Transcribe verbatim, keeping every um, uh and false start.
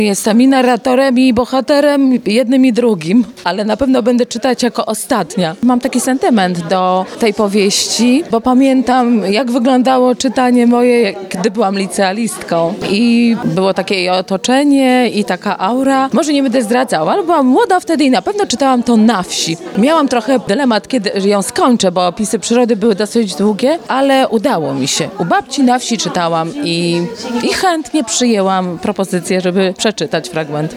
Jestem i narratorem, i bohaterem, jednym i drugim, ale na pewno będę czytać jako ostatnia. Mam taki sentyment do tej powieści, bo pamiętam, jak wyglądało czytanie moje, gdy byłam licealistką. I było takie jej otoczenie i taka aura. Może nie będę zdradzała, ale byłam młoda wtedy i na pewno czytałam to na wsi. Miałam trochę dylemat, kiedy ją skończę, bo opisy przyrody były dosyć długie, ale udało mi się. U babci na wsi czytałam i, i chętnie przyjęłam propozycję, żeby przeczytać fragment.